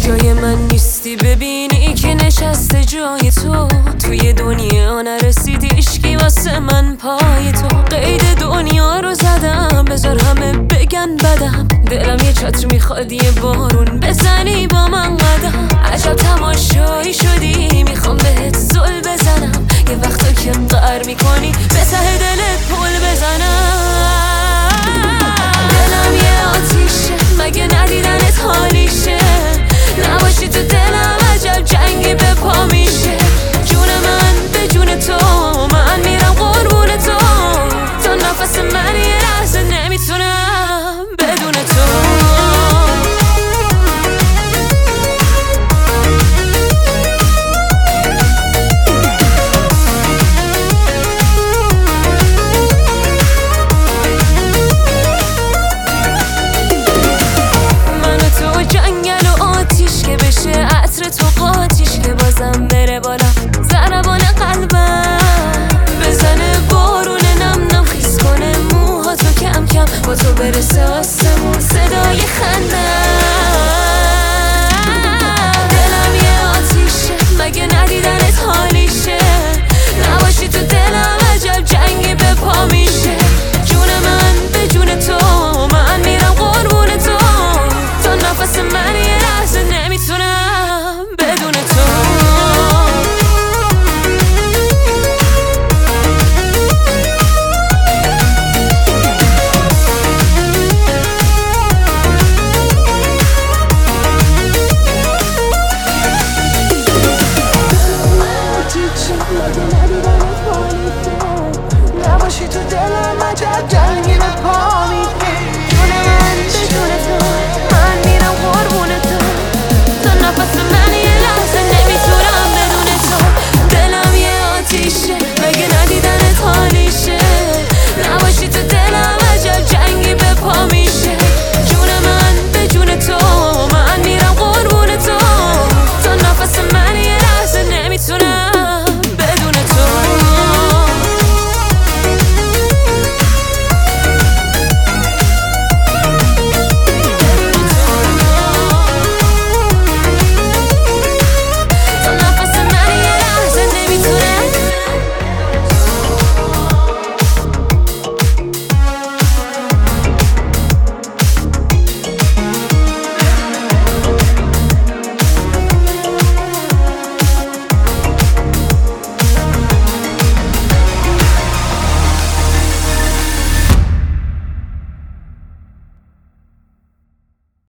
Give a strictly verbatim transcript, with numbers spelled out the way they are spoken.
جای من نیستی ببینی که نشسته جای تو. توی دنیا نرسیدی عشقی واسه من پای تو. قید دنیا رو زدم بذار همه بگن بدم. دلم یه چتر میخواد یه بارون بزنی با من قدم. عجب تماشایی شدی میخوام بهت زل بزنم. یه وقتا که قهر میکنی به ته دلت پل بزنم. دلم یه آتیشه مگه ندیدنت حالیشه.